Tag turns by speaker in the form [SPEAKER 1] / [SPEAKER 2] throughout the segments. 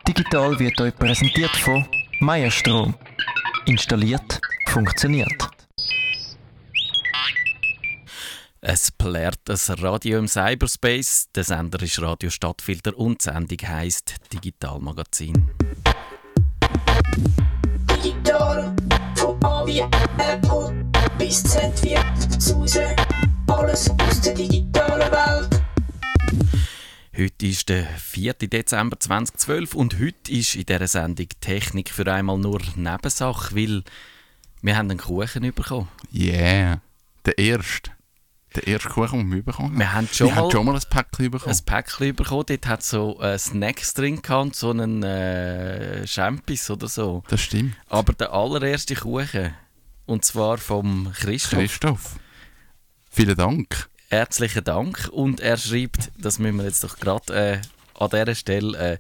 [SPEAKER 1] Digital wird euch präsentiert von Meierstrom. Installiert, funktioniert.
[SPEAKER 2] Es plärt ein Radio im Cyberspace. Der Sender ist Radio Stadtfilter und die Sendung heisst Digitalmagazin.
[SPEAKER 3] Digital, von A wie Apple bis Z wie Suse. Alles aus der digitalen Welt.
[SPEAKER 2] Heute ist der 4. Dezember 2012 und heute ist in dieser Sendung Technik für einmal nur Nebensache, weil wir haben einen Kuchen bekommen.
[SPEAKER 4] Yeah, der erste Kuchen, den wir bekommen haben.
[SPEAKER 2] Wir haben schon mal
[SPEAKER 4] ein Päckchen bekommen.
[SPEAKER 2] Ein Päckchen bekommen. Dort hat so Snacks drin gehabt, so einen Champis oder so.
[SPEAKER 4] Das stimmt.
[SPEAKER 2] Aber der allererste Kuchen, und zwar vom Christoph.
[SPEAKER 4] Vielen Dank.
[SPEAKER 2] Herzlichen Dank. Und er schreibt, das müssen wir jetzt doch gerade an dieser Stelle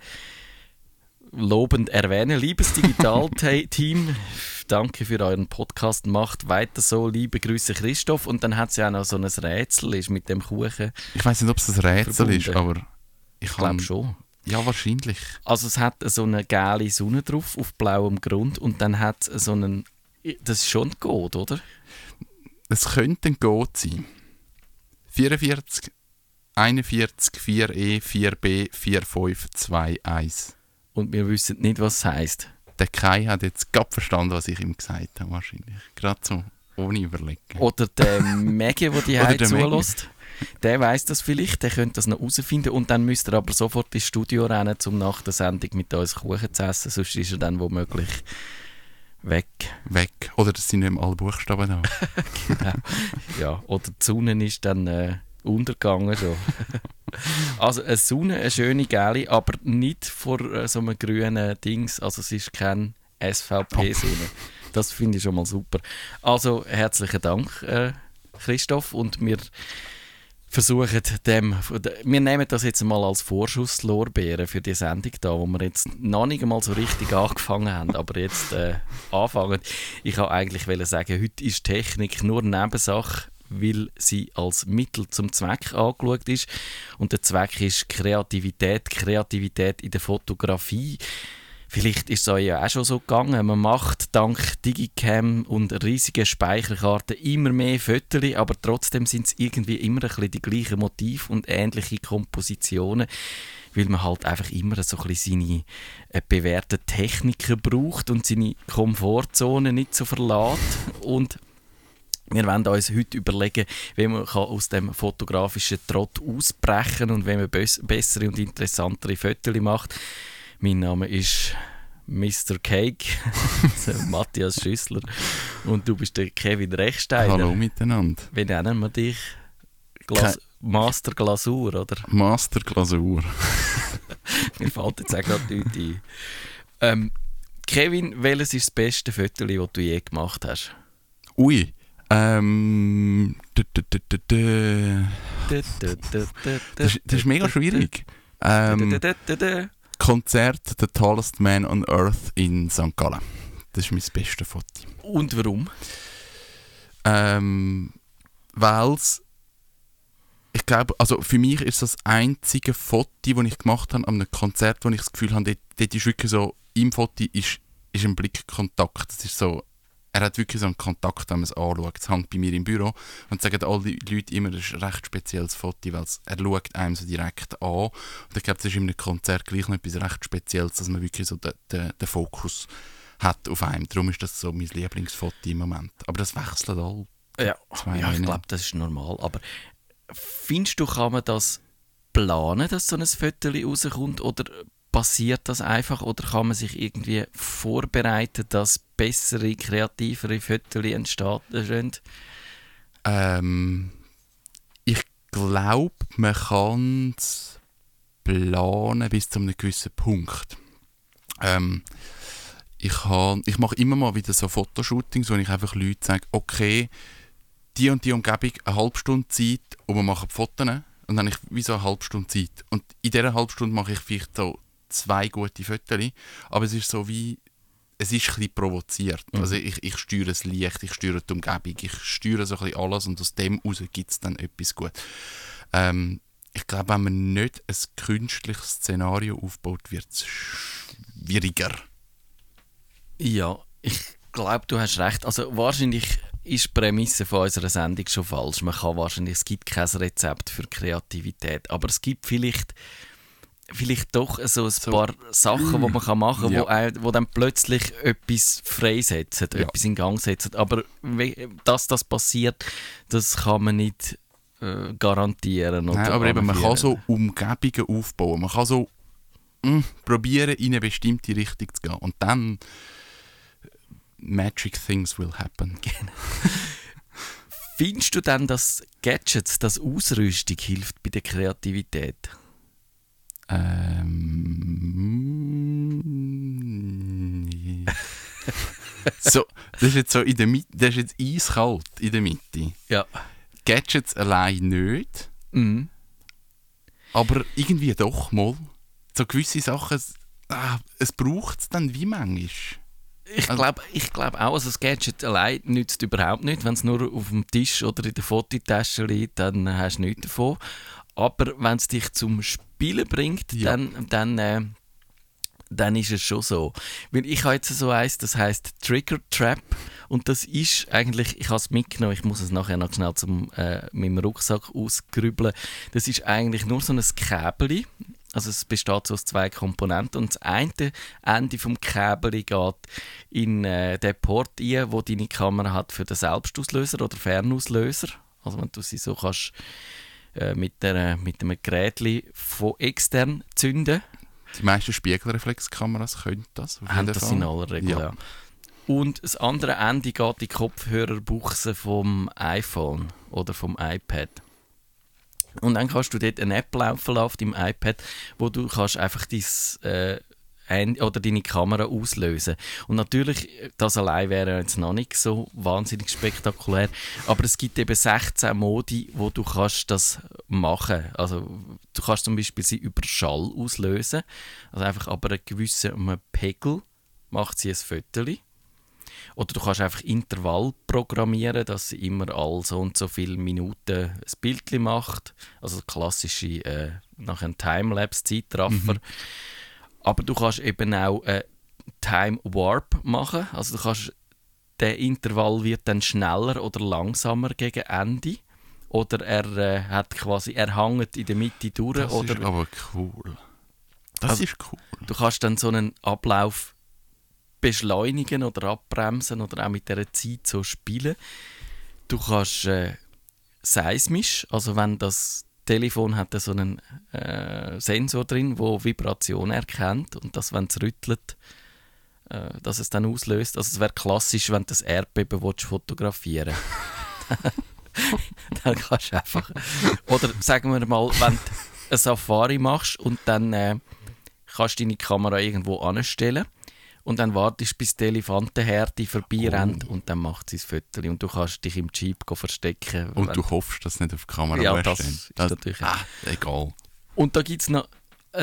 [SPEAKER 2] lobend erwähnen. Liebes Digital-Team, danke für euren Podcast. Macht weiter so. Liebe Grüße, Christoph. Und dann hat es ja auch noch so ein Rätsel ist mit dem Kuchen.
[SPEAKER 4] Ich weiss nicht, ob es ein Rätsel ist, aber
[SPEAKER 2] ich glaube schon.
[SPEAKER 4] Ja, wahrscheinlich.
[SPEAKER 2] Also es hat so eine gelbe Sonne drauf auf blauem Grund und dann hat es so einen... Das ist schon ein Code, oder?
[SPEAKER 4] Es könnte ein Code sein. 44 41 4E 4B 4521.
[SPEAKER 2] Und wir wissen nicht, was es heisst.
[SPEAKER 4] Der Kai hat jetzt gerade verstanden, was ich ihm gesagt habe, wahrscheinlich. Gerade so, ohne Überlegen.
[SPEAKER 2] Oder der Maggie, der die zulässt. Der weiss das vielleicht, der könnte das noch herausfinden. Und dann müsst ihr aber sofort ins Studio rennen, um nach der Sendung mit uns Kuchen zu essen. Sonst ist er dann womöglich weg.
[SPEAKER 4] Oder das sind nicht mehr alle Buchstaben da.
[SPEAKER 2] Genau. Ja, oder die Sonne ist dann untergegangen schon. Also eine Sonne, eine schöne gelbe, aber nicht vor so einem grünen Dings. Also es ist kein SVP-Sonne. Das finde ich schon mal super. Also herzlichen Dank, Christoph. Und wir versuchen wir nehmen das jetzt mal als Vorschusslorbeeren für die Sendung da, wo wir jetzt noch nicht einmal so richtig angefangen haben, aber jetzt anfangen. Ich wollte eigentlich sagen, heute ist Technik nur Nebensache, weil sie als Mittel zum Zweck angeschaut ist. Und der Zweck ist Kreativität in der Fotografie. Vielleicht ist es euch ja auch schon so gegangen. Man macht dank Digicam und riesigen Speicherkarten immer mehr Fotos, aber trotzdem sind es irgendwie immer ein bisschen die gleichen Motive und ähnliche Kompositionen, weil man halt einfach immer so ein bisschen seine bewährten Techniken braucht und seine Komfortzone nicht so verlässt. Und wir wollen uns heute überlegen, wie man aus dem fotografischen Trott ausbrechen kann und wie man bessere und interessantere Fotos macht. Mein Name ist Mr. Cake, Matthias Schüssler, und du bist der Kevin Rechsteiner.
[SPEAKER 4] Hallo miteinander.
[SPEAKER 2] Wie nennen wir dich? Master Glasur, oder?
[SPEAKER 4] Master Glasur.
[SPEAKER 2] Mir fällt jetzt auch gerade nichts ein. Kevin, welches ist das beste Foto, das du je gemacht hast?
[SPEAKER 4] Ui. Das ist mega schwierig. Konzert «The Tallest Man on Earth» in St. Gallen. Das ist mein bestes Foto.
[SPEAKER 2] Und warum?
[SPEAKER 4] Weil ich glaube, also für mich ist das einzige Foto, das ich gemacht habe an einem Konzert, wo ich das Gefühl habe, dort ist wirklich so, im Foto ist ein Blickkontakt. Das ist so, er hat wirklich so einen Kontakt, wenn man es anschaut. Es hängt bei mir im Büro und sagen alle Leute immer, das ist ein recht spezielles Foto, weil er schaut einem so direkt an. Und ich glaube, das ist in einem Konzert gleich noch etwas recht Spezielles, dass man wirklich so den Fokus hat auf einem. Darum ist das so mein Lieblingsfoto im Moment. Aber das wechselt all.
[SPEAKER 2] Ja, ich glaube, das ist normal. Aber findest du, kann man das planen, dass so ein Foto rauskommt, oder passiert das einfach, oder kann man sich irgendwie vorbereiten, dass bessere, kreativere Fotos entstehen?
[SPEAKER 4] Ich glaube, man kann es planen bis zu einem gewissen Punkt. Ich mache immer mal wieder so Fotoshootings, wo ich einfach Leuten sage, okay, die und die Umgebung, eine halbe Stunde Zeit und wir machen Fotos. Und dann habe ich wie so eine halbe Stunde Zeit. Und in dieser halben Stunde mache ich vielleicht so 2 gute Fotos, aber es ist so wie, es ist ein bisschen provoziert. Also ich steuere das Licht, ich steuere die Umgebung, ich steuere so ein bisschen alles und aus dem heraus gibt es dann etwas gut. Ich glaube, wenn man nicht ein künstliches Szenario aufbaut, wird es schwieriger.
[SPEAKER 2] Ja, ich glaube, du hast recht. Also wahrscheinlich ist die Prämisse von unserer Sendung schon falsch. Man kann wahrscheinlich, es gibt kein Rezept für Kreativität, aber es gibt vielleicht doch so ein paar Sachen, die man machen kann, wo dann plötzlich etwas freisetzen, etwas in Gang setzen. Aber dass das passiert, das kann man nicht garantieren.
[SPEAKER 4] Nein, aber eben, man kann so Umgebungen aufbauen. Man kann so probieren, in eine bestimmte Richtung zu gehen. Und dann magic things will happen.
[SPEAKER 2] Genau. Findest du denn, dass Gadgets, dass Ausrüstung hilft bei der Kreativität?
[SPEAKER 4] So, das ist jetzt so in der Mitte, das ist jetzt eiskalt in der Mitte.
[SPEAKER 2] Ja.
[SPEAKER 4] Gadgets allein nicht, aber irgendwie doch mal. So gewisse Sachen, es braucht es dann wie manchmal.
[SPEAKER 2] Ich glaube auch, also das Gadget allein nützt überhaupt nicht. Wenn es nur auf dem Tisch oder in der Fototasche liegt, dann hast du nichts davon. Aber wenn es dich zum Spielen bringt, dann ist es schon so. Weil ich habe jetzt so eins, das heisst Trigger Trap. Und das ist eigentlich, ich habe es mitgenommen, ich muss es nachher noch schnell mit dem Rucksack ausgrübeln. Das ist eigentlich nur so ein Käbeli. Also es besteht so aus 2 Komponenten. Und das eine Ende vom Käbeli geht in den Port rein, wo deine Kamera hat für den Selbstauslöser oder Fernauslöser. Also wenn du sie so kannst mit einem Gerät von extern zünden.
[SPEAKER 4] Die meisten Spiegelreflexkameras können das.
[SPEAKER 2] Haben das in aller Regel, ja. Und das andere Ende geht in die Kopfhörerbuchse vom iPhone oder vom iPad. Und dann kannst du dort eine App laufen auf deinem iPad, wo du kannst einfach deine Kamera auslösen. Und natürlich, das allein wäre jetzt noch nicht so wahnsinnig spektakulär, aber es gibt eben 16 Modi, wo du kannst das machen. Also du kannst zum Beispiel sie über Schall auslösen, also einfach aber einen gewissen Pegel macht sie ein Foto. Oder du kannst einfach Intervall programmieren, dass sie immer all so und so viele Minuten ein Bild macht. Also klassische nach einem Timelapse-Zeitraffer. Aber du kannst eben auch Time Warp machen. Also du kannst, der Intervall wird dann schneller oder langsamer gegen Ende. Oder er hängt in der Mitte durch.
[SPEAKER 4] Das
[SPEAKER 2] ist
[SPEAKER 4] aber cool. Das ist cool.
[SPEAKER 2] Du kannst dann so einen Ablauf beschleunigen oder abbremsen oder auch mit dieser Zeit so spielen. Du kannst seismisch, also wenn das Telefon hat so einen Sensor drin, der Vibration erkennt und dass, wenn es rüttelt, dass es dann auslöst. Also es wäre klassisch, wenn du das Erdbeben fotografieren willst. Dann kannst du einfach... Oder sagen wir mal, wenn du eine Safari machst und dann kannst du deine Kamera irgendwo anstellen und dann wartest, bis die Elefantenherde vorbeirennt und dann macht sie das Foto und du kannst dich im Jeep verstecken.
[SPEAKER 4] Und du hoffst, dass es nicht auf die Kamera
[SPEAKER 2] ja, das ist natürlich
[SPEAKER 4] egal.
[SPEAKER 2] Und da gibt es noch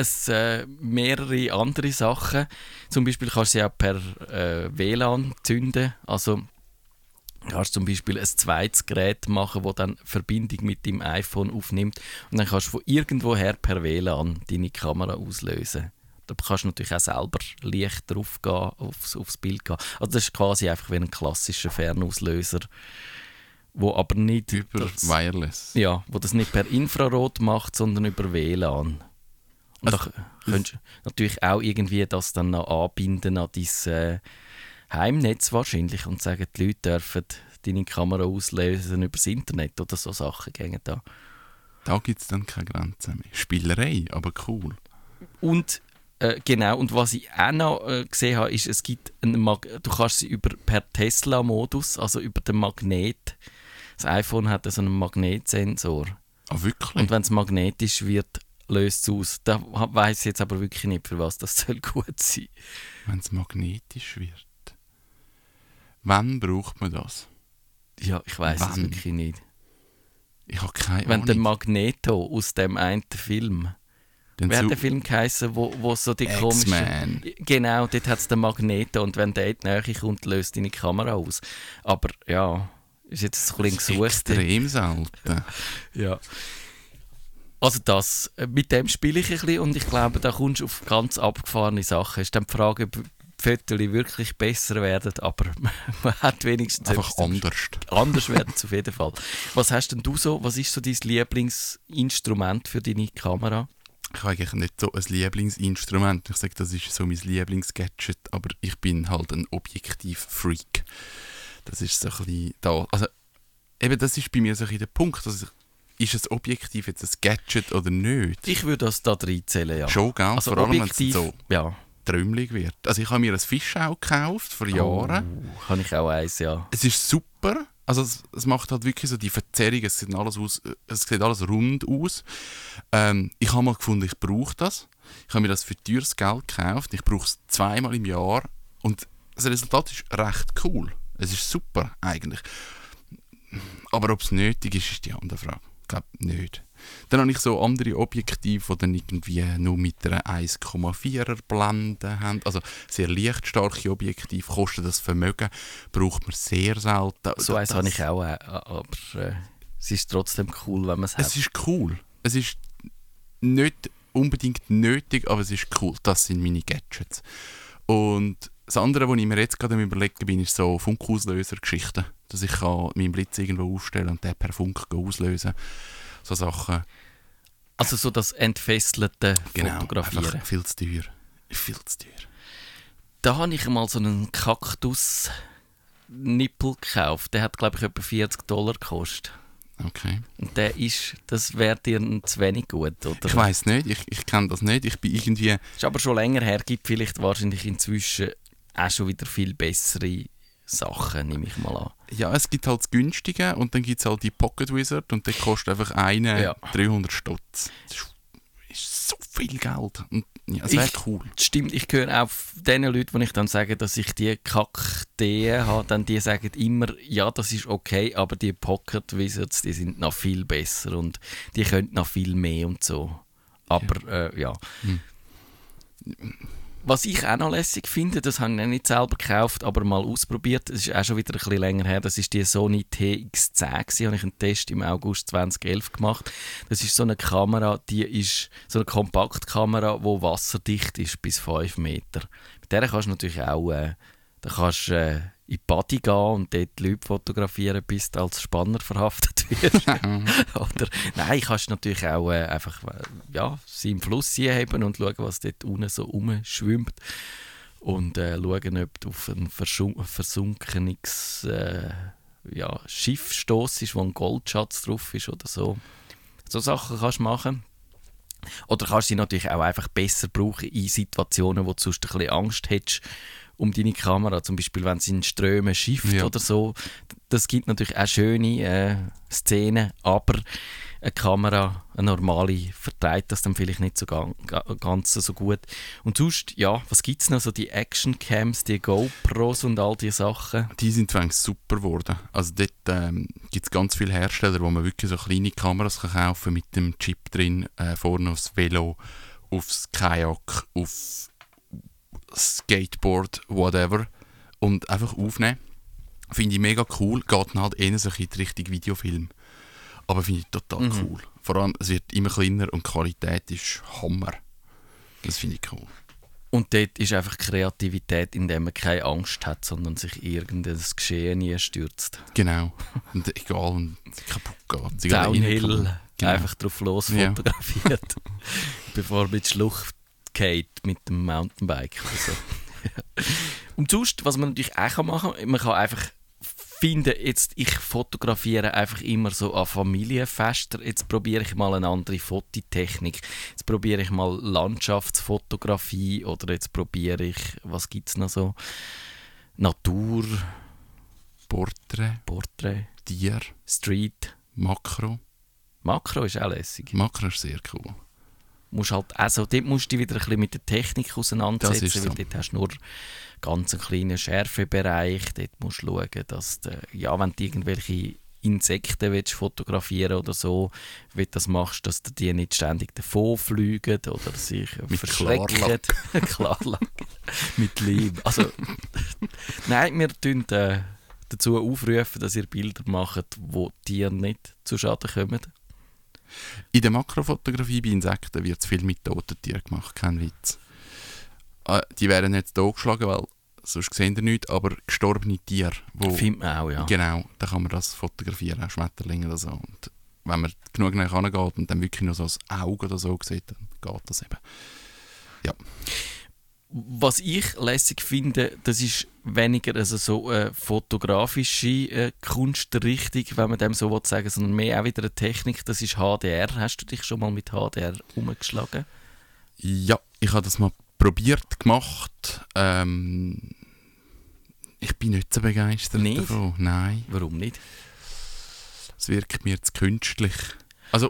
[SPEAKER 2] mehrere andere Sachen. Zum Beispiel kannst du sie auch per WLAN zünden. Also kannst zum Beispiel ein zweites Gerät machen, das dann Verbindung mit deinem iPhone aufnimmt und dann kannst du von irgendwoher per WLAN deine Kamera auslösen. Da kannst du natürlich auch selber Licht drauf gehen, aufs Bild gehen. Also das ist quasi einfach wie ein klassischer Fernauslöser, wo aber nicht
[SPEAKER 4] über Wireless.
[SPEAKER 2] Ja, wo das nicht per Infrarot macht, sondern über WLAN. Und also, da könntest du natürlich auch irgendwie das dann noch anbinden an dein Heimnetz wahrscheinlich und sagen, die Leute dürfen deine Kamera auslösen übers Internet oder so Sachen gehen da.
[SPEAKER 4] Da gibt es dann keine Grenzen mehr. Spielerei, aber cool.
[SPEAKER 2] Und genau, und was ich auch noch gesehen habe, ist, es gibt du kannst sie per Tesla-Modus, also über den Magnet. Das iPhone hat so einen Magnetsensor.
[SPEAKER 4] Ah, wirklich?
[SPEAKER 2] Und wenn es magnetisch wird, löst es aus. Da weiss ich jetzt aber wirklich nicht, für was das soll gut sein.
[SPEAKER 4] Wenn es magnetisch wird. Wann braucht man das?
[SPEAKER 2] Ja, ich weiss es wirklich nicht.
[SPEAKER 4] Ich habe keine Ahnung.
[SPEAKER 2] Wenn der Magneto aus dem einen Film... Wer hat den Film geheissen, wo so die komischen... Genau, dort hat es den Magneto und wenn der in die Nähe kommt, löst deine Kamera aus. Aber ja, ist jetzt ein bisschen gesucht.
[SPEAKER 4] Extrem selten.
[SPEAKER 2] Ja. Also mit dem spiele ich ein bisschen und ich glaube, da kommst du auf ganz abgefahrene Sachen. Es ist dann die Frage, ob die Fotos wirklich besser werden, aber man hat wenigstens
[SPEAKER 4] Einfach anders.
[SPEAKER 2] Anders werden es auf jeden Fall. Was hast denn du so? Was ist so dein Lieblingsinstrument für deine Kamera?
[SPEAKER 4] Ich habe eigentlich nicht so ein Lieblingsinstrument. Ich sage, das ist so mein Lieblingsgadget, aber ich bin halt ein Objektiv-Freak. Das ist so ein bisschen da. Also, eben, das ist bei mir so ein bisschen der Punkt. Also, ist ein Objektiv jetzt ein Gadget oder nicht?
[SPEAKER 2] Ich würde das da reinzählen, ja.
[SPEAKER 4] Schon, gell?
[SPEAKER 2] Also
[SPEAKER 4] vor allem, wenn
[SPEAKER 2] Objektiv,
[SPEAKER 4] es so
[SPEAKER 2] ja.
[SPEAKER 4] trümmelig wird. Also ich habe mir ein Fischauge gekauft vor Jahren.
[SPEAKER 2] Oh, habe ich auch eins, ja.
[SPEAKER 4] Es ist super. Also es macht halt wirklich so die Verzerrung. Es sieht alles rund aus. Ich habe mal gefunden, ich brauche das. Ich habe mir das für teures Geld gekauft. Ich brauche es 2-mal im Jahr. Und das Resultat ist recht cool. Es ist super, eigentlich. Aber ob es nötig ist, ist die andere Frage. Ich glaube nicht. Dann habe ich so andere Objektive, die dann irgendwie nur mit einer 1,4er Blende haben. Also sehr lichtstarke Objektive, kosten das Vermögen, braucht man sehr selten.
[SPEAKER 2] So eins habe ich auch, aber es ist trotzdem cool, wenn man es hat.
[SPEAKER 4] Es ist cool. Es ist nicht unbedingt nötig, aber es ist cool. Das sind meine Gadgets. Und das andere, was ich mir jetzt gerade am Überlegen bin, ist so Funkauslöser-Geschichten. Dass ich meinen Blitz irgendwo aufstellen und den per Funk auslösen. So Sachen.
[SPEAKER 2] Also so das entfesselte Fotografieren.
[SPEAKER 4] Einfach viel zu teuer. Viel zu teuer.
[SPEAKER 2] Da habe ich mal so einen Kaktus-Nippel gekauft. Der hat, glaube ich, etwa $40 gekostet.
[SPEAKER 4] Okay.
[SPEAKER 2] Und das wäre dir zu wenig gut, oder?
[SPEAKER 4] Ich weiss nicht, ich kenne das nicht. Ich bin irgendwie...
[SPEAKER 2] Ist aber schon länger her, gibt vielleicht wahrscheinlich inzwischen auch schon wieder viel bessere Sachen, nehme ich mal an.
[SPEAKER 4] Ja, es gibt halt das Günstige und dann gibt es halt die Pocket Wizard und der kostet einfach 300 Stutz. Das ist so viel Geld. Und, ja, es wäre cool.
[SPEAKER 2] Stimmt, ich höre auch den Leuten, die ich dann sage, dass ich die Kack-Ideen habe, dann die sagen immer, ja, das ist okay, aber die Pocket Wizards, die sind noch viel besser und die können noch viel mehr und so. Aber ja. Was ich auch noch lässig finde, das habe ich nicht selber gekauft, aber mal ausprobiert, das ist auch schon wieder ein bisschen länger her, das ist die Sony TX10 gewesen, habe ich einen Test im August 2011 gemacht. Das ist so eine Kamera, die ist so eine Kompaktkamera, die wasserdicht ist bis 5 Meter. Mit der kannst du natürlich auch da kannst, in die Body gehen und dort die Leute fotografieren, bis du als Spanner verhaftet wirst. Oder, nein, kannst natürlich auch einfach sie im Fluss heben und schauen, was dort unten so rumschwimmt. Und schauen, ob du auf ein versunkenes Schiff stossest, wo ein Goldschatz drauf ist oder so. So Sachen kannst du machen. Oder kannst du sie natürlich auch einfach besser brauchen in Situationen, wo du sonst ein bisschen Angst hättest um deine Kamera, zum Beispiel wenn sie in Strömen schifft oder so. Das gibt natürlich auch schöne Szenen, aber eine Kamera, eine normale, vertreibt das dann vielleicht nicht so ganz so gut. Und sonst, ja, was gibt es noch? So die Action-Cams, die GoPros und all diese Sachen. Die
[SPEAKER 4] sind zwar super geworden. Also dort gibt es ganz viele Hersteller, wo man wirklich so kleine Kameras kann kaufen mit dem Chip drin, vorne aufs Velo, aufs Kajak, auf Skateboard, whatever, und einfach aufnehmen. Finde ich mega cool. Geht dann halt eher so in die Richtung Videofilm. Aber finde ich total cool. Vor allem, es wird immer kleiner und die Qualität ist Hammer. Das finde ich cool.
[SPEAKER 2] Und dort ist einfach Kreativität, indem man keine Angst hat, sondern sich irgendein Geschehen nie stürzt.
[SPEAKER 4] Genau. Und egal, und kaputt geht.
[SPEAKER 2] Downhill, einfach drauf los fotografiert. Bevor man in die Schlucht geht mit dem Mountainbike oder so. Und sonst, was man natürlich auch machen kann, man kann einfach finden, ich fotografiere einfach immer so an Familienfester, jetzt probiere ich mal eine andere Fototechnik, jetzt probiere ich mal Landschaftsfotografie oder jetzt probiere ich, was gibt es noch so, Natur, Porträt,
[SPEAKER 4] Tier,
[SPEAKER 2] Street,
[SPEAKER 4] Makro
[SPEAKER 2] ist auch lässig.
[SPEAKER 4] Makro ist sehr cool.
[SPEAKER 2] Dort musst du dich wieder ein bisschen mit der Technik auseinandersetzen,
[SPEAKER 4] so.
[SPEAKER 2] weil dort hast du nur ganz einen kleinen Schärfebereich. Dort musst du schauen, dass wenn du irgendwelche Insekten willst fotografieren oder so, wie du das machst, dass die nicht ständig davon fliegen oder sich
[SPEAKER 4] mit
[SPEAKER 2] verschrecken. Klarlack. Mit Leim. Also, nein, wir tun dazu aufrufen, dass ihr Bilder macht, wo Tiere nicht zu Schaden kommen.
[SPEAKER 4] In der Makrofotografie bei Insekten wird viel mit toten Tieren gemacht, kein Witz. Die werden nicht totgeschlagen, weil sonst sehen ihr nichts, aber gestorbene Tiere,
[SPEAKER 2] Findet man auch, ja.
[SPEAKER 4] Genau, da kann man das fotografieren, auch Schmetterlinge oder so. Und wenn man genug näher rangeht und dann wirklich nur so das Auge oder so sieht, dann geht das eben. Ja.
[SPEAKER 2] Was ich lässig finde, das ist weniger also so fotografische Kunstrichtung, wenn man dem so sagen will, sondern mehr auch wieder eine Technik, das ist HDR. Hast du dich schon mal mit HDR umgeschlagen?
[SPEAKER 4] Ja, ich habe das mal probiert, gemacht. Ich bin nicht so begeistert
[SPEAKER 2] Nicht?
[SPEAKER 4] davon. Nein.
[SPEAKER 2] Warum nicht?
[SPEAKER 4] Es wirkt mir zu künstlich. Also,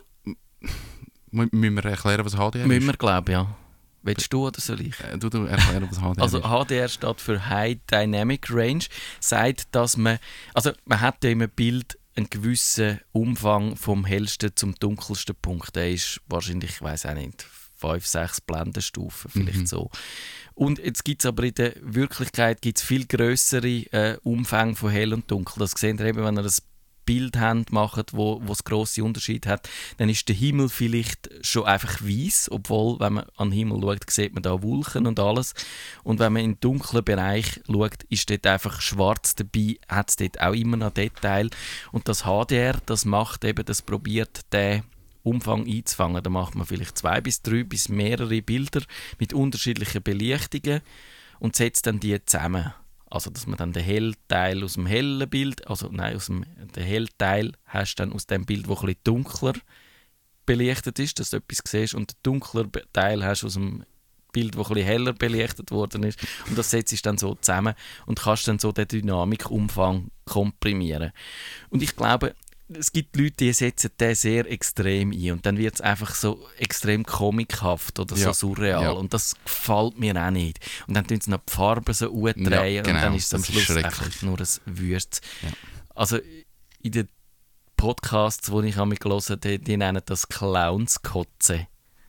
[SPEAKER 4] müssen wir erklären, was HDR
[SPEAKER 2] Müssen
[SPEAKER 4] ist?
[SPEAKER 2] wir, glaube ich, ja. Willst du oder soll ich?
[SPEAKER 4] Du erklären, was HDR
[SPEAKER 2] Also
[SPEAKER 4] ist.
[SPEAKER 2] HDR steht für High Dynamic Range, sagt, dass man hat ja im Bild einen gewissen Umfang vom hellsten zum dunkelsten Punkt. Der ist wahrscheinlich, ich weiss auch nicht, 5, 6 Blendenstufen, vielleicht so. Und jetzt gibt es aber in der Wirklichkeit viel grössere Umfänge von hell und dunkel. Das seht ihr eben, wenn ihr das Bild macht, wo es grosse Unterschiede hat, dann ist der Himmel vielleicht schon einfach weiss, obwohl, wenn man an den Himmel schaut, sieht man da Wolken und alles. Und wenn man in den dunklen Bereich schaut, ist dort einfach schwarz dabei, hat es dort auch immer noch Detail. Und das HDR, das macht eben, das probiert den Umfang einzufangen. Da macht man vielleicht 2 bis 3 bis mehrere Bilder mit unterschiedlichen Belichtungen und setzt dann die zusammen. Also, dass man dann den Hellteil aus dem hellen Bild, den Hellteil hast dann aus dem Bild, das ein bisschen dunkler belichtet ist, dass du etwas siehst, und den dunkler Teil hast aus dem Bild, das ein bisschen heller belichtet worden ist. Und das setzt sich dann so zusammen und kannst dann so den Dynamikumfang komprimieren. Und ich glaube, es gibt Leute, die setzen den sehr extrem ein und dann wird es einfach so extrem comichaft oder so surreal und das gefällt mir auch nicht. Und dann tun sie noch die Farben so drehen und dann ist es am Schluss einfach nur ein Würz. Ja. Also in den Podcasts, die ich einmal gehört habe, die nennen das Clownskotze.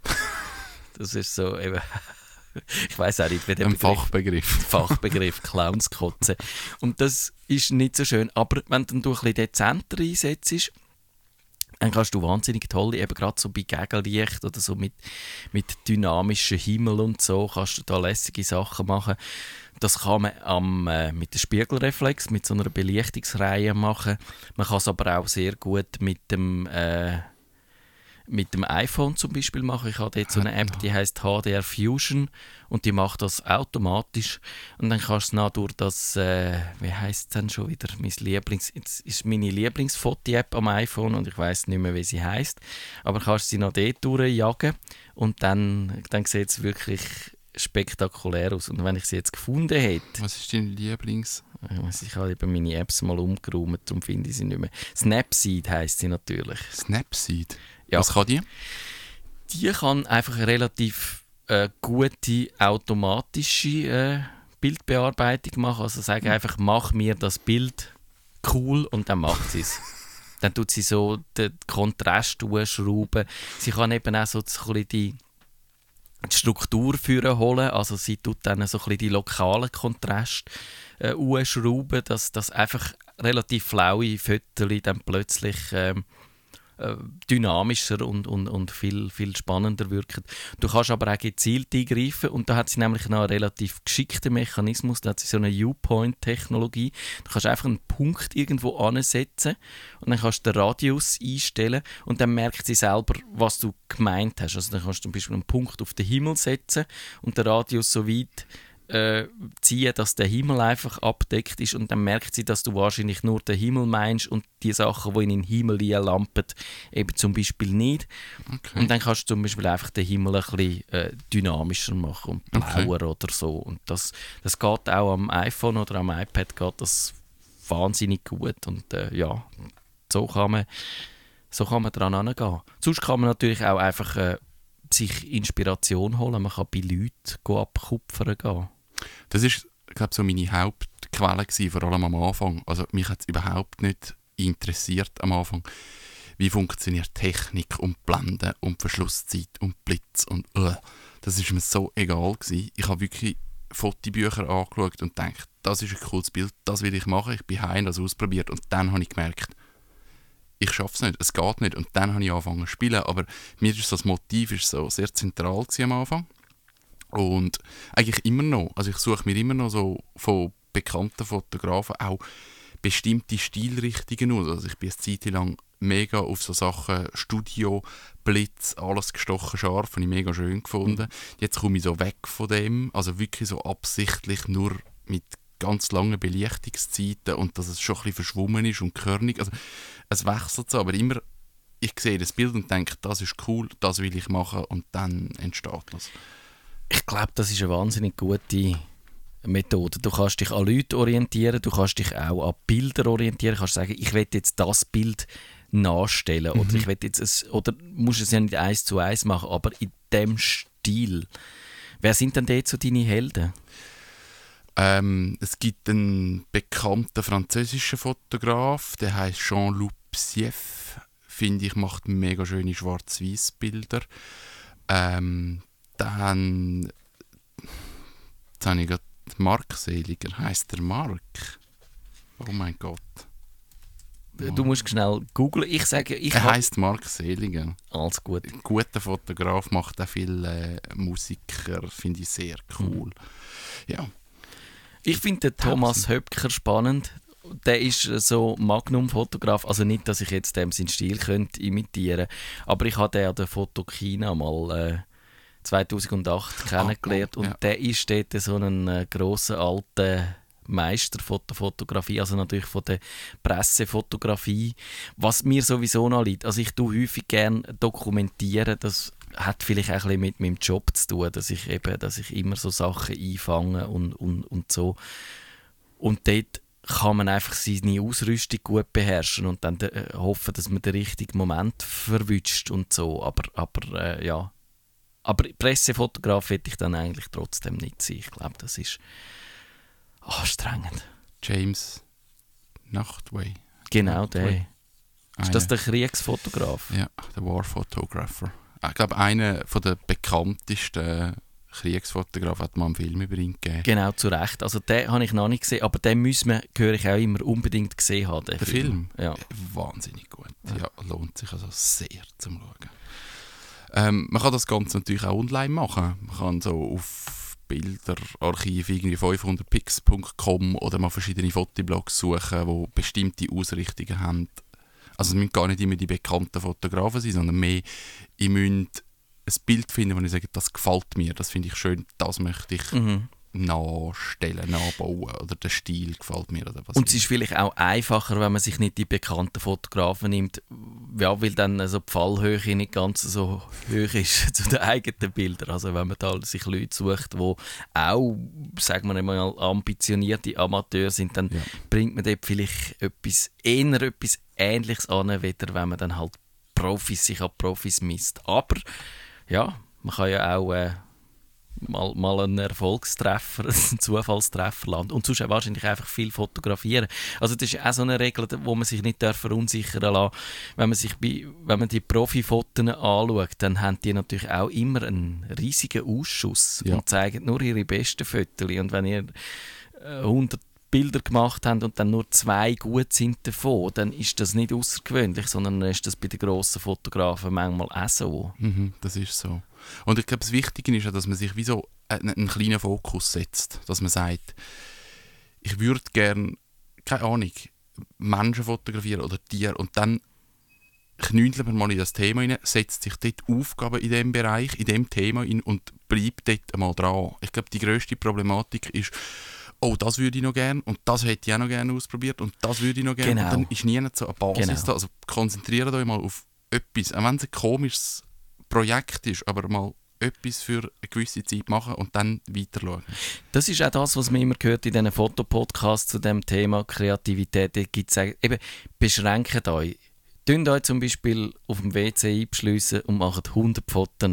[SPEAKER 2] Das ist so eben... Ich weiss auch nicht, wie der Fachbegriff Clownskotze. Und das ist nicht so schön. Aber wenn du ein bisschen dezenter einsetzt, dann kannst du wahnsinnig tolle, eben gerade so bei Gegenlicht oder so mit dynamischem Himmel und so, kannst du da lässige Sachen machen. Das kann man mit dem Spiegelreflex, mit so einer Belichtungsreihe machen. Man kann es aber auch sehr gut mit dem iPhone zum Beispiel machen. Ich habe jetzt so eine App, die heisst HDR Fusion und die macht das automatisch. Und dann kannst du durch das, wie heisst es denn schon wieder, jetzt ist meine Lieblingsfoto-App am iPhone und ich weiss nicht mehr, wie sie heisst. Aber kannst sie noch dort durchjagen und dann sieht es wirklich spektakulär aus. Und wenn ich sie jetzt gefunden hätte...
[SPEAKER 4] Was ist dein Lieblings...
[SPEAKER 2] Ich habe eben meine Apps mal umgeräumt, darum finde ich sie nicht mehr. Snapseed heisst sie natürlich.
[SPEAKER 4] Snapseed?
[SPEAKER 2] Ja.
[SPEAKER 4] Was kann die?
[SPEAKER 2] Die kann einfach eine relativ gute automatische Bildbearbeitung machen. Also sagen einfach, mach mir das Bild cool und dann macht sie es. Dann tut sie so den Kontrast schrauben. Sie kann eben auch so ein bisschen die Struktur holen. Also sie tut dann so ein bisschen die lokalen Kontrast schrauben, dass das einfach relativ flaue Fotos dann plötzlich dynamischer und viel, viel spannender wirken. Du kannst aber auch gezielt eingreifen und da hat sie nämlich noch einen relativ geschickten Mechanismus, da hat sie so eine U-Point-Technologie. Du kannst einfach einen Punkt irgendwo ansetzen und dann kannst du den Radius einstellen und dann merkt sie selber, was du gemeint hast. Also dann kannst du zum Beispiel einen Punkt auf den Himmel setzen und den Radius so weit ziehen, dass der Himmel einfach abdeckt ist und dann merkt sie, dass du wahrscheinlich nur den Himmel meinst und die Sachen, die in den Himmel lampen, eben zum Beispiel nicht. Okay. Und dann kannst du zum Beispiel einfach den Himmel ein bisschen dynamischer machen und blauer oder so. Und das geht auch am iPhone oder am iPad geht das wahnsinnig gut und so kann man dran herangehen. Sonst kann man natürlich auch einfach sich Inspiration holen. Man kann bei Leuten abkupfern gehen.
[SPEAKER 4] Das ist, glaube ich, so meine Hauptquelle gewesen, vor allem am Anfang. Also mich hat es überhaupt nicht interessiert am Anfang, wie funktioniert Technik und Blenden und Verschlusszeit und Blitz und das ist mir so egal gewesen. Ich habe wirklich Fotobücher angeschaut und gedacht, das ist ein cooles Bild, das will ich machen. Ich bin heim, das ausprobiert und dann habe ich gemerkt, ich schaffe es nicht, es geht nicht. Und dann habe ich angefangen zu spielen, aber mir ist das Motiv ist so sehr zentral gewesen am Anfang. Und eigentlich immer noch, also ich suche mir immer noch so von bekannten Fotografen auch bestimmte Stilrichtungen aus. Also ich bin eine Zeit lang mega auf so Sachen Studio, Blitz, alles gestochen scharf, habe ich mega schön gefunden. Jetzt komme ich so weg von dem, also wirklich so absichtlich nur mit ganz langen Belichtungszeiten und dass es schon ein bisschen verschwommen ist und körnig. Also es wechselt so, aber immer, ich sehe das Bild und denke, das ist cool, das will ich machen und dann entsteht das.
[SPEAKER 2] Ich glaube, das ist eine wahnsinnig gute Methode. Du kannst dich an Leute orientieren, du kannst dich auch an Bilder orientieren, du kannst sagen, ich will jetzt das Bild nachstellen oder ich will jetzt oder musst es ja nicht 1:1 machen, aber in dem Stil. Wer sind denn dort so deine Helden?
[SPEAKER 4] Es gibt einen bekannten französischen Fotograf, der heißt Jean-Luc Psieff. Finde ich, macht mega schöne Schwarz-Weiß-Bilder. Dann jetzt habe ich gerade Mark Seliger. Heisst der Mark? Oh mein Gott.
[SPEAKER 2] Du musst schnell googlen. Ich sage,
[SPEAKER 4] Er heisst Mark Seliger.
[SPEAKER 2] Alles gut.
[SPEAKER 4] Ein guter Fotograf, macht auch viele Musiker. Finde ich sehr cool. Ja.
[SPEAKER 2] Ich finde den Thomas Höpker spannend. Der ist so Magnum-Fotograf. Also nicht, dass ich jetzt dem seinen Stil könnte imitieren könnte, aber ich habe den an der Fotokina mal 2008 kennengelernt und der ist dort so ein grosser alter Meister von der Fotografie, also natürlich von der Pressefotografie, was mir sowieso noch liegt. Also ich tue häufig gerne dokumentieren, das hat vielleicht auch ein bisschen mit meinem Job zu tun, dass ich immer so Sachen einfange und so. Und dort kann man einfach seine Ausrüstung gut beherrschen und dann hoffen, dass man den richtigen Moment verwünscht und so. Aber ja. Aber Pressefotograf hätte ich dann eigentlich trotzdem nicht sein. Ich glaube, das ist anstrengend.
[SPEAKER 4] James Nachtwey.
[SPEAKER 2] Genau, der. Ist das der Kriegsfotograf?
[SPEAKER 4] Ja, der War Photographer. Ich glaube, einer der bekanntesten Kriegsfotografen hat mal einen Film über ihn gegeben.
[SPEAKER 2] Genau, zu Recht. Also den habe ich noch nicht gesehen, aber den höre ich auch immer unbedingt gesehen haben.
[SPEAKER 4] Der Film?
[SPEAKER 2] Ja.
[SPEAKER 4] Wahnsinnig gut. Ja, lohnt sich also sehr zum Schauen. Man kann das Ganze natürlich auch online machen. Man kann so auf Bilderarchiv irgendwie 500pix.com oder mal verschiedene Fotoblogs suchen, die bestimmte Ausrichtungen haben. Also es müssen gar nicht immer die bekannten Fotografen sein, sondern mehr, ich müsste ein Bild finden, wo ich sage, das gefällt mir, das finde ich schön, das möchte ich nachstellen, nachbauen oder der Stil gefällt mir. Oder was.
[SPEAKER 2] Und es ist vielleicht auch einfacher, wenn man sich nicht die bekannten Fotografen nimmt, ja, weil dann also die Fallhöhe nicht ganz so hoch ist zu den eigenen Bildern. Also wenn man da sich Leute sucht, die auch, sagen wir mal, ambitionierte Amateure sind, dann bringt man dort vielleicht etwas Ähnliches an, weder wenn man dann halt sich an Profis misst. Aber ja, man kann ja auch mal einen Erfolgstreffer, einen Zufallstreffer landen und sonst wahrscheinlich einfach viel fotografieren. Also das ist auch so eine Regel, wo man sich nicht verunsichern lassen darf. Wenn man die Profifotos anschaut, dann haben die natürlich auch immer einen riesigen Ausschuss und zeigen nur ihre besten Fotos. Und wenn ihr 100 Bilder gemacht haben und dann nur 2 gut sind davon, dann ist das nicht außergewöhnlich, sondern dann ist das bei den grossen Fotografen manchmal auch so.
[SPEAKER 4] Das ist so. Und ich glaube, das Wichtige ist ja, dass man sich wie so einen kleinen Fokus setzt. Dass man sagt, ich würde gerne, keine Ahnung, Menschen fotografieren oder Tiere und dann knündelt man mal in das Thema rein, setzt sich dort Aufgaben in diesem Bereich, in diesem Thema rein und bleibt dort einmal dran. Ich glaube, die grösste Problematik ist, oh, das würde ich noch gerne und das hätte ich auch noch gerne ausprobiert und das würde ich noch gerne.
[SPEAKER 2] Genau.
[SPEAKER 4] Und dann ist nie so eine Basis da. Also konzentriert euch mal auf etwas, auch wenn es ein komisches Projekt ist, aber mal etwas für eine gewisse Zeit machen und dann weiter schauen. Das
[SPEAKER 2] ist auch das, was man immer hört in diesen Fotopodcasts zu dem Thema Kreativität. Da gibt es eben, beschränkt euch. Tönt euch zum Beispiel auf dem WC einbeschliessen und macht 100 Fotos.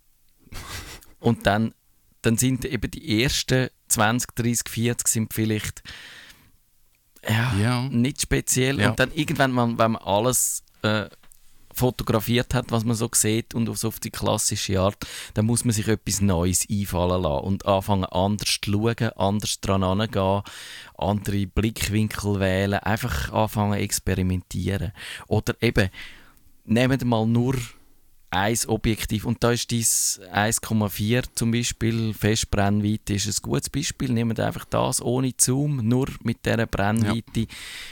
[SPEAKER 2] Und dann sind eben die ersten 20, 30, 40 sind vielleicht nicht speziell. Ja. Und dann irgendwann, wenn man alles fotografiert hat, was man so sieht und so auf die klassische Art, dann muss man sich etwas Neues einfallen lassen und anfangen anders zu schauen, anders dran herangehen, andere Blickwinkel wählen, einfach anfangen zu experimentieren. Oder eben, nehmen wir mal nur ein Objektiv und da ist dies 1,4 zum Beispiel, Festbrennweite ist ein gutes Beispiel, nehmen wir einfach das ohne Zoom, nur mit dieser Brennweite.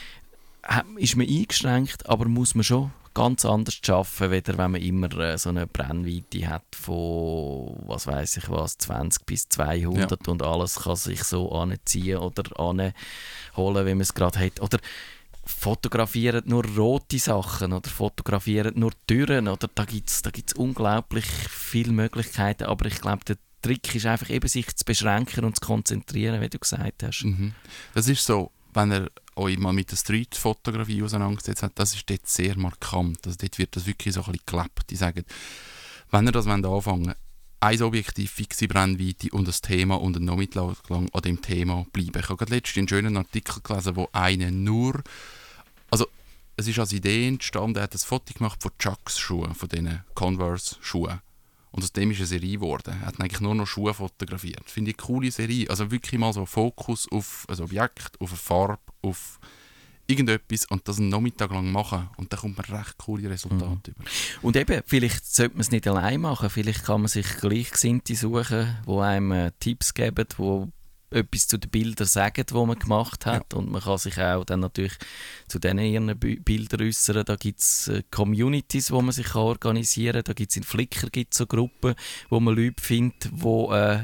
[SPEAKER 2] Ist man eingeschränkt, aber muss man schon ganz anders arbeiten, weder wenn man immer so eine Brennweite hat von, was weiß ich was, 20 bis 200 und alles kann sich so anziehen oder anholen, wie man es gerade hat. Oder fotografieren nur rote Sachen oder fotografieren nur Türen. Oder da gibt's unglaublich viele Möglichkeiten, aber ich glaube, der Trick ist einfach eben, sich zu beschränken und zu konzentrieren, wie du gesagt hast.
[SPEAKER 4] Mhm. Das ist so, wenn ihr euch mal mit der Street-Fotografie auseinandergesetzt habt, das ist dort sehr markant. Also dort wird das wirklich so ein bisschen gelebt. Die sagen, wenn ihr das anfangen wollt, ein Objektiv, fixe Brennweite und ein Thema und einen Nachmittag lang an dem Thema bleiben. Ich habe gerade letztens einen schönen Artikel gelesen, wo einer nur... Also es ist als Idee entstanden, er hat ein Foto gemacht von Chucks Schuhen, von diesen Converse-Schuhen. Und aus dem ist eine Serie geworden. Er hat eigentlich nur noch Schuhe fotografiert. Finde ich eine coole Serie. Also wirklich mal so Fokus auf ein Objekt, auf eine Farbe, auf irgendetwas und das einen Nachmittag lang machen. Und dann kommt man recht coole Resultate über.
[SPEAKER 2] Und eben, vielleicht sollte man es nicht allein machen. Vielleicht kann man sich Gleichgesinnte suchen, die einem Tipps geben, die etwas zu den Bildern sagen, die man gemacht hat. Ja. Und man kann sich auch dann natürlich zu diesen ihren Bildern äußern. Da gibt es Communities, wo man sich organisieren kann. Da gibt es in Flickr so Gruppen, wo man Leute findet, die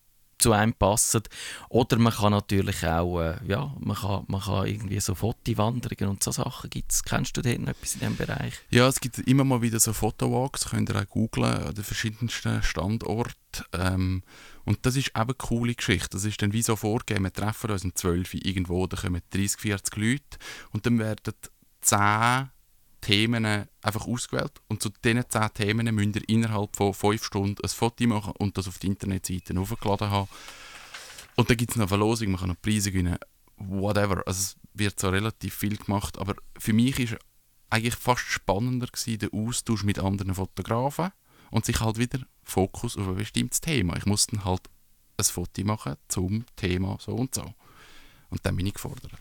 [SPEAKER 2] zu einem passen. Oder man kann natürlich auch, man kann irgendwie so Fotowanderungen und so Sachen gibt's. Kennst du denn etwas in diesem Bereich?
[SPEAKER 4] Ja, es gibt immer mal wieder so Fotowalks, könnt ihr auch googlen, an den verschiedensten Standorten. Und das ist eben eine coole Geschichte. Das ist dann wie so vorgegeben, wir treffen uns um 12 Uhr irgendwo, da kommen 30, 40 Leute und dann werden 10 Themen einfach ausgewählt und zu diesen 10 Themen müsst ihr innerhalb von 5 Stunden ein Foto machen und das auf die Internetseite hochgeladen haben. Und dann gibt es noch eine Verlosung, man kann noch Preise gewinnen, whatever. Also es wird so relativ viel gemacht, aber für mich war eigentlich fast spannender der Austausch mit anderen Fotografen und sich halt wieder Fokus auf ein bestimmtes Thema. Ich musste dann halt ein Foto machen zum Thema so und so. Und dann bin ich gefordert.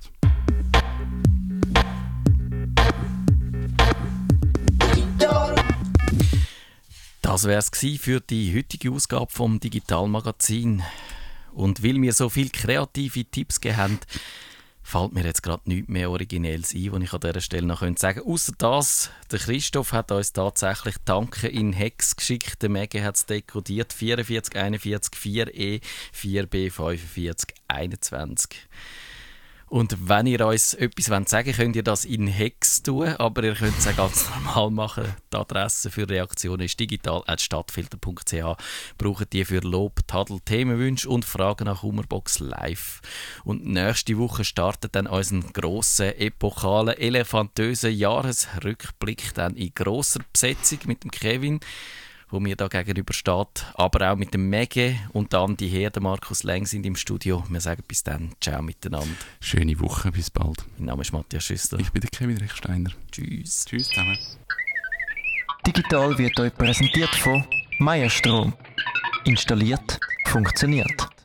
[SPEAKER 2] Das wäre es für die heutige Ausgabe vom Digitalmagazin. Und weil wir so viele kreative Tipps gegeben haben, fällt mir jetzt gerade nichts mehr Originelles ein, was ich an dieser Stelle noch sagen könnte. Ausser das, der Christoph hat uns tatsächlich Tanken in Hex geschickt. Der Mege hat es dekodiert. 4441 4E 4B 45 21. Und wenn ihr uns etwas sagen wollt, könnt ihr das in Hex tun, aber ihr könnt es auch ganz normal machen. Die Adresse für Reaktionen ist digital@stadtfilter.ch. Braucht die für Lob, Tadel, Themenwünsche und Fragen nach Humorbox live. Und nächste Woche startet dann unser grosser, epochalen, elefantösen Jahresrückblick dann in grosser Besetzung mit dem Kevin, wo mir da gegenüber steht, aber auch mit dem Mege und dann die Herr, der Markus Leng sind im Studio. Wir sagen bis dann, ciao miteinander.
[SPEAKER 4] Schöne Woche, bis bald.
[SPEAKER 2] Mein Name ist Matthias Schüssler.
[SPEAKER 4] Ich bin der Kevin Rechsteiner.
[SPEAKER 2] Tschüss.
[SPEAKER 4] Tschüss zusammen.
[SPEAKER 1] Digital wird euch präsentiert von Meierstrom. Installiert, funktioniert.